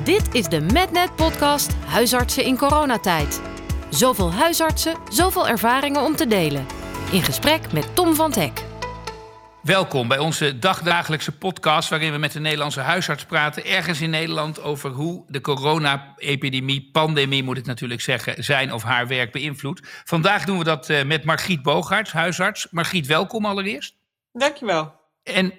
Dit is de MedNet-podcast Huisartsen in coronatijd. Zoveel huisartsen, zoveel ervaringen om te delen. In gesprek met Tom van 't Hek. Welkom bij onze dagdagelijkse podcast waarin we met de Nederlandse huisarts praten. Ergens in Nederland over hoe de corona-epidemie, pandemie moet ik natuurlijk zeggen, zijn of haar werk beïnvloedt. Vandaag doen we dat met Margriet Bogaerts, huisarts. Margriet, welkom allereerst. Dankjewel. En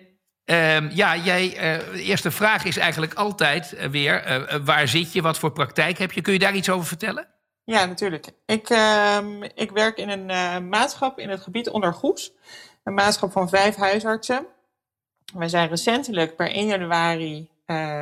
de eerste vraag is eigenlijk altijd weer, waar zit je, wat voor praktijk heb je? Kun je daar iets over vertellen? Ja, natuurlijk. Ik werk in een maatschap in het gebied Ondergoes. Een maatschap van 5 huisartsen. Wij zijn recentelijk per 1 januari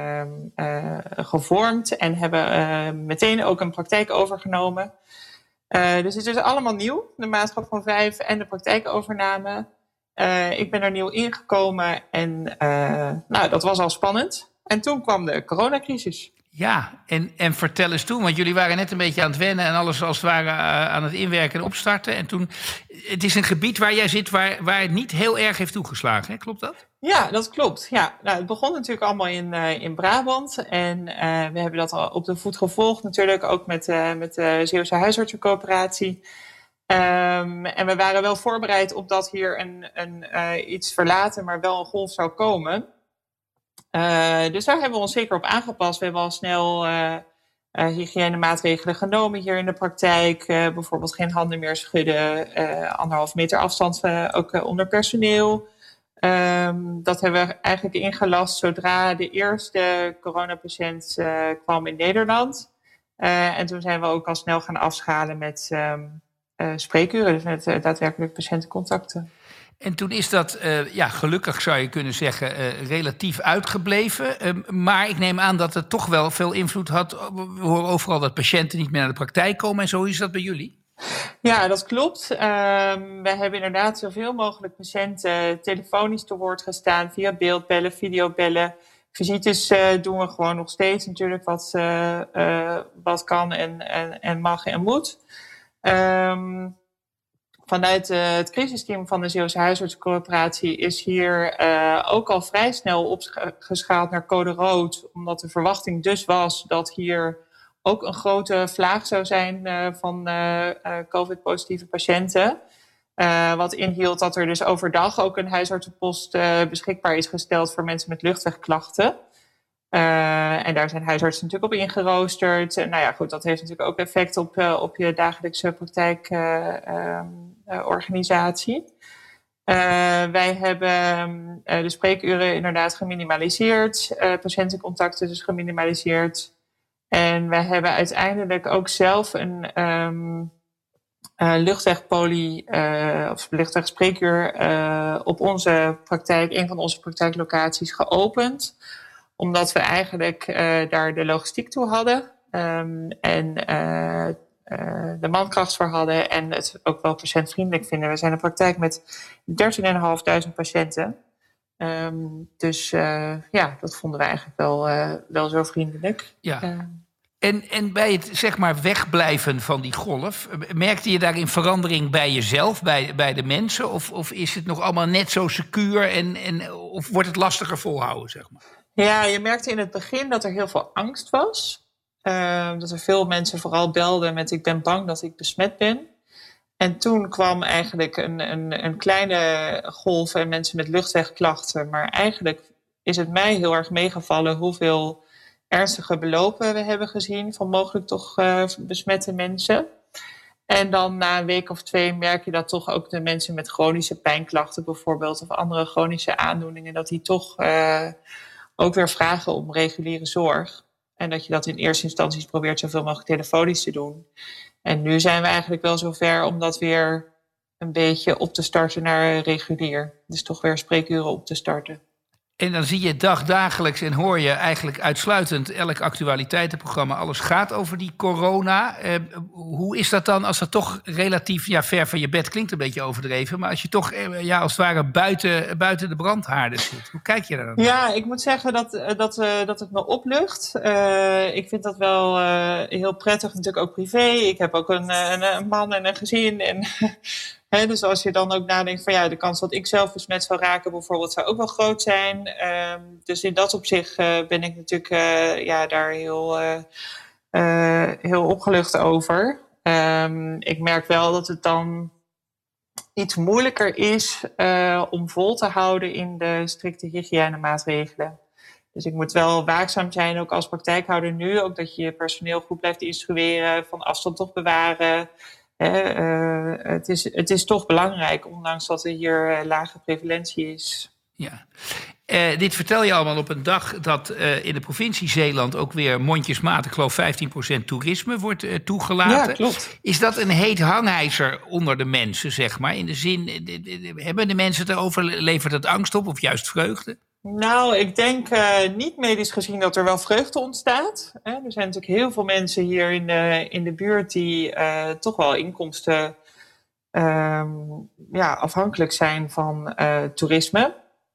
gevormd en hebben meteen ook een praktijk overgenomen. Dus het is allemaal nieuw, de maatschap van 5 en de praktijkovername. Ik ben er nieuw ingekomen en dat was al spannend. En toen kwam de coronacrisis. Ja, en vertel eens toen, want jullie waren net een beetje aan het wennen en alles als het ware aan het inwerken en opstarten. En toen, het is een gebied waar jij zit waar het niet heel erg heeft toegeslagen, hè? Klopt dat? Ja, dat klopt. Ja, het begon natuurlijk allemaal in Brabant. En we hebben dat al op de voet gevolgd natuurlijk, ook met de Zeeuwse Huisartsencoöperatie. En we waren wel voorbereid op dat hier een iets verlaten, maar wel een golf zou komen. Dus daar hebben we ons zeker op aangepast. We hebben al snel hygiënemaatregelen genomen hier in de praktijk. Bijvoorbeeld geen handen meer schudden, 1,5 meter afstand ook onder personeel. Dat hebben we eigenlijk ingelast zodra de eerste coronapatiënt kwam in Nederland. En toen zijn we ook al snel gaan afschalen met spreekuren, dus met daadwerkelijk patiëntencontacten. En toen is dat, gelukkig zou je kunnen zeggen, relatief uitgebleven. Maar ik neem aan dat het toch wel veel invloed had. We horen overal dat patiënten niet meer naar de praktijk komen. En zo is dat bij jullie? Ja, dat klopt. We hebben inderdaad zoveel mogelijk patiënten telefonisch te woord gestaan. Via beeldbellen, videobellen. Visites doen we gewoon nog steeds natuurlijk wat kan en mag en moet. Vanuit het crisisteam van de Zeeuwse Huisartsencoöperatie is hier ook al vrij snel opgeschaald naar code rood. Omdat de verwachting dus was dat hier ook een grote vlaag zou zijn van COVID-positieve patiënten. Wat inhield dat er dus overdag ook een huisartsenpost beschikbaar is gesteld voor mensen met luchtwegklachten. En daar zijn huisartsen natuurlijk op ingeroosterd. Dat heeft natuurlijk ook effect op je dagelijkse praktijkorganisatie. Wij hebben de spreekuren inderdaad geminimaliseerd. Patiëntencontacten dus geminimaliseerd. En wij hebben uiteindelijk ook zelf een luchtwegpolie of luchtwegspreekuur op onze praktijk, een van onze praktijklocaties, geopend. Omdat we eigenlijk daar de logistiek toe hadden. En de mankracht voor hadden. En het ook wel patiëntvriendelijk vinden. We zijn een praktijk met 13.500 patiënten. Dat vonden we eigenlijk wel zo vriendelijk. Ja. En bij het zeg maar wegblijven van die golf, merkte je daarin verandering bij jezelf, bij de mensen? Of is het nog allemaal net zo secuur of wordt het lastiger volhouden, zeg maar? Ja, je merkte in het begin dat er heel veel angst was. Dat er veel mensen vooral belden met ik ben bang dat ik besmet ben. En toen kwam eigenlijk een kleine golf en mensen met luchtwegklachten. Maar eigenlijk is het mij heel erg meegevallen hoeveel ernstige belopen we hebben gezien van mogelijk toch besmette mensen. En dan na een week of 2 merk je dat toch ook de mensen met chronische pijnklachten bijvoorbeeld of andere chronische aandoeningen, dat die toch ook weer vragen om reguliere zorg. En dat je dat in eerste instantie probeert zoveel mogelijk telefonisch te doen. En nu zijn we eigenlijk wel zover om dat weer een beetje op te starten naar regulier. Dus toch weer spreekuren op te starten. En dan zie je dagelijks en hoor je eigenlijk uitsluitend elk actualiteitenprogramma. Alles gaat over die corona. Hoe is dat dan als dat toch relatief ver van je bed klinkt een beetje overdreven. Maar als je toch als het ware buiten de brandhaarden zit. Hoe kijk je daar dan? Ja, ik moet zeggen dat het me oplucht. Ik vind dat wel heel prettig, natuurlijk ook privé. Ik heb ook een man en een gezin. En Dus als je dan ook nadenkt van de kans dat ik zelf besmet zou raken bijvoorbeeld zou ook wel groot zijn. Dus in dat opzicht ben ik natuurlijk daar heel opgelucht over. Ik merk wel dat het dan iets moeilijker is om vol te houden in de strikte hygiënemaatregelen. Dus ik moet wel waakzaam zijn, ook als praktijkhouder nu. Ook dat je je personeel goed blijft instrueren, van afstand toch bewaren. Het is toch belangrijk, ondanks dat er hier lage prevalentie is. Ja. Dit vertel je allemaal op een dag dat in de provincie Zeeland ook weer mondjesmaat, ik geloof 15% toerisme wordt toegelaten. Ja, klopt. Is dat een heet hangijzer onder de mensen, zeg maar? In de zin, hebben de mensen het erover, levert het angst op of juist vreugde? Nou, ik denk niet medisch gezien dat er wel vreugde ontstaat. Er zijn natuurlijk heel veel mensen hier in de buurt die toch wel inkomsten afhankelijk zijn van toerisme.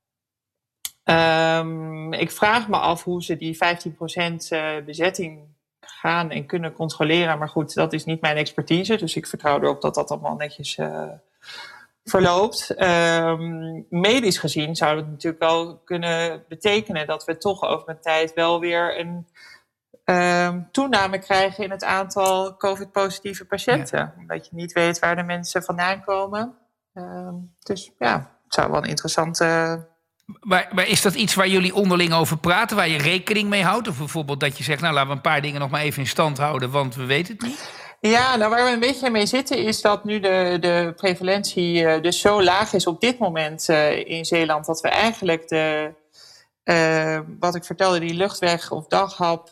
Ik vraag me af hoe ze die 15% bezetting gaan en kunnen controleren. Maar goed, dat is niet mijn expertise. Dus ik vertrouw erop dat dat allemaal netjes verloopt. Medisch gezien zou het natuurlijk wel kunnen betekenen dat we toch over een tijd wel weer een toename krijgen in het aantal COVID-positieve patiënten. Ja. Omdat je niet weet waar de mensen vandaan komen. Dus het zou wel een interessante... Maar is dat iets waar jullie onderling over praten, waar je rekening mee houdt? Of bijvoorbeeld dat je zegt, nou laten we een paar dingen nog maar even in stand houden, want we weten het niet? Ja, nou waar we een beetje mee zitten is dat nu de prevalentie dus zo laag is op dit moment in Zeeland, dat we eigenlijk wat ik vertelde, die luchtweg of daghap,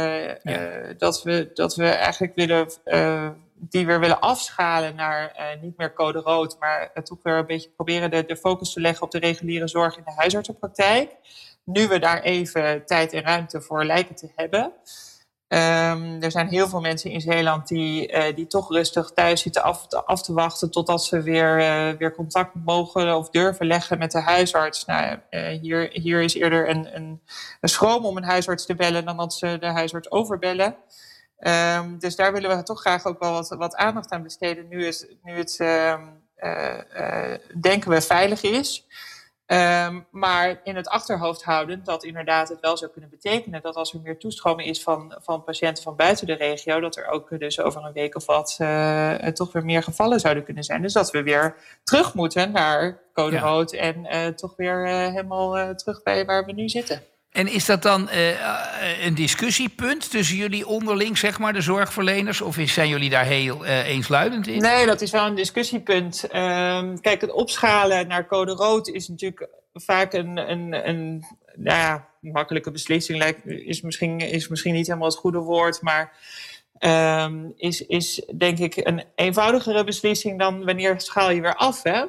dat we eigenlijk die weer willen afschalen naar niet meer code rood, maar toch weer een beetje proberen de focus te leggen op de reguliere zorg in de huisartsenpraktijk. Nu we daar even tijd en ruimte voor lijken te hebben. Er zijn heel veel mensen in Zeeland die toch rustig thuis zitten af te wachten totdat ze weer contact mogen of durven leggen met de huisarts. Nou, hier is eerder een schroom om een huisarts te bellen dan dat ze de huisarts overbellen. Dus daar willen we toch graag ook wel wat aandacht aan besteden nu het denken we veilig is. Maar in het achterhoofd houden dat inderdaad het wel zou kunnen betekenen dat als er meer toestromen is van patiënten van buiten de regio, dat er ook dus over een week of wat toch weer meer gevallen zouden kunnen zijn. Dus dat we weer terug moeten naar code rood en toch weer helemaal terug bij waar we nu zitten. En is dat dan een discussiepunt tussen jullie onderling, zeg maar, de zorgverleners? Of zijn jullie daar heel eensluidend in? Nee, dat is wel een discussiepunt. Kijk, het opschalen naar code rood is natuurlijk vaak een makkelijke beslissing. Is misschien niet helemaal het goede woord, maar is denk ik een eenvoudigere beslissing dan wanneer schaal je weer af. Hè?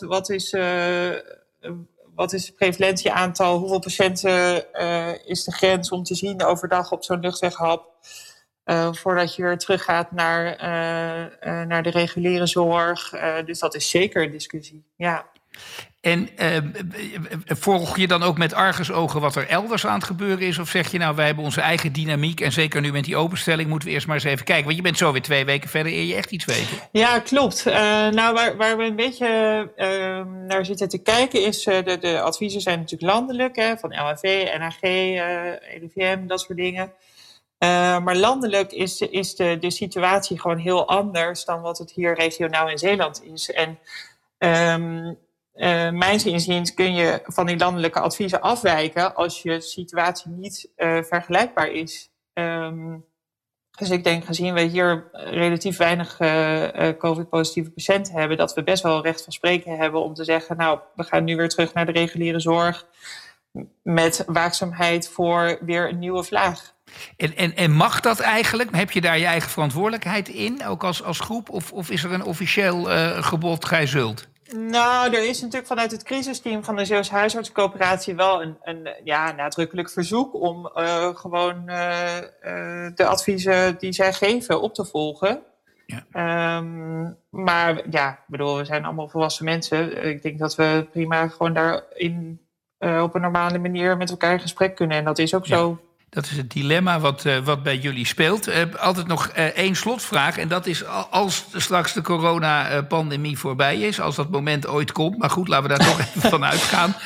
Wat is het prevalentieaantal? Hoeveel patiënten is de grens om te zien overdag op zo'n luchtweghap? Voordat je weer teruggaat naar de reguliere zorg. Dus dat is zeker een discussie, ja. En volg je dan ook met argusogen wat er elders aan het gebeuren is? Of zeg je nou, wij hebben onze eigen dynamiek en zeker nu met die openstelling moeten we eerst maar eens even kijken. Want je bent zo weer 2 weken verder eer je echt iets weet. Ja, klopt. Waar we een beetje naar zitten te kijken is, de adviezen zijn natuurlijk landelijk, hè, van LNV, NHG, RIVM, dat soort dingen. Maar landelijk is de situatie gewoon heel anders dan wat het hier regionaal in Zeeland is. En mijns inziens kun je van die landelijke adviezen afwijken als je situatie niet vergelijkbaar is. Dus ik denk, gezien we hier relatief weinig COVID-positieve patiënten hebben, dat we best wel recht van spreken hebben om te zeggen, nou, we gaan nu weer terug naar de reguliere zorg met waakzaamheid voor weer een nieuwe vlaag. En mag dat eigenlijk? Heb je daar je eigen verantwoordelijkheid in, ook als groep? Of is er een officieel gebod, gij zult? Nou, er is natuurlijk vanuit het crisisteam van de Zeeuwse Huisartsencoöperatie wel een nadrukkelijk verzoek om gewoon de adviezen die zij geven op te volgen. Ja. Maar ja, we zijn allemaal volwassen mensen. Ik denk dat we prima gewoon daarin op een normale manier met elkaar in gesprek kunnen. En dat is ook zo. Dat is het dilemma wat bij jullie speelt. Altijd nog 1 slotvraag. En dat is als straks de coronapandemie voorbij is. Als dat moment ooit komt. Maar goed, laten we daar toch even van uitgaan.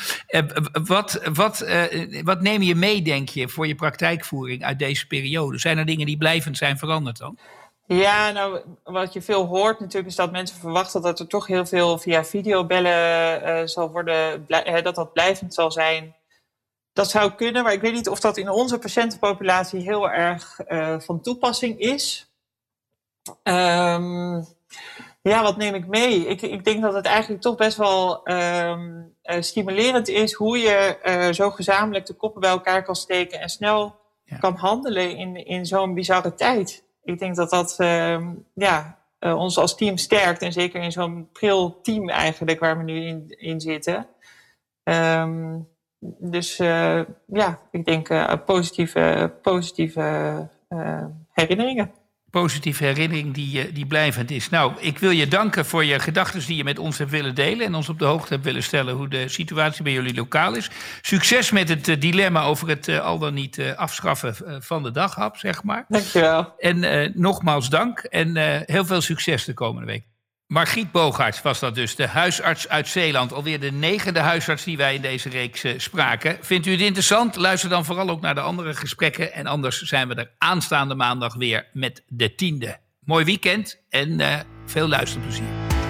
Wat neem je mee, denk je, voor je praktijkvoering uit deze periode? Zijn er dingen die blijvend zijn veranderd dan? Ja, nou, wat je veel hoort natuurlijk is dat mensen verwachten dat er toch heel veel via videobellen zal worden, dat blijvend zal zijn. Dat zou kunnen, maar ik weet niet of dat in onze patiëntenpopulatie heel erg van toepassing is. Wat neem ik mee? Ik denk dat het eigenlijk toch best wel stimulerend is hoe je zo gezamenlijk de koppen bij elkaar kan steken en snel kan handelen in zo'n bizarre tijd. Ik denk dat ons als team sterkt en zeker in zo'n pril team eigenlijk waar we nu in zitten. Ik denk positieve herinneringen. Positieve herinnering die blijvend is. Nou, ik wil je danken voor je gedachten die je met ons hebt willen delen en ons op de hoogte hebt willen stellen hoe de situatie bij jullie lokaal is. Succes met het dilemma over het al dan niet afschaffen van de daghap, zeg maar. Dankjewel. En nogmaals dank en heel veel succes de komende week. Margriet Bogaerts was dat dus, de huisarts uit Zeeland. Alweer de 9e huisarts die wij in deze reeks spraken. Vindt u het interessant? Luister dan vooral ook naar de andere gesprekken. En anders zijn we er aanstaande maandag weer met de 10e. Mooi weekend en veel luisterplezier.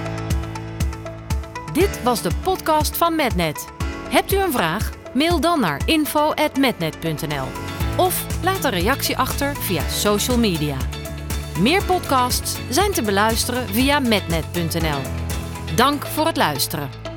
Dit was de podcast van Mednet. Hebt u een vraag? Mail dan naar info@mednet.nl. Of laat een reactie achter via social media. Meer podcasts zijn te beluisteren via mednet.nl. Dank voor het luisteren.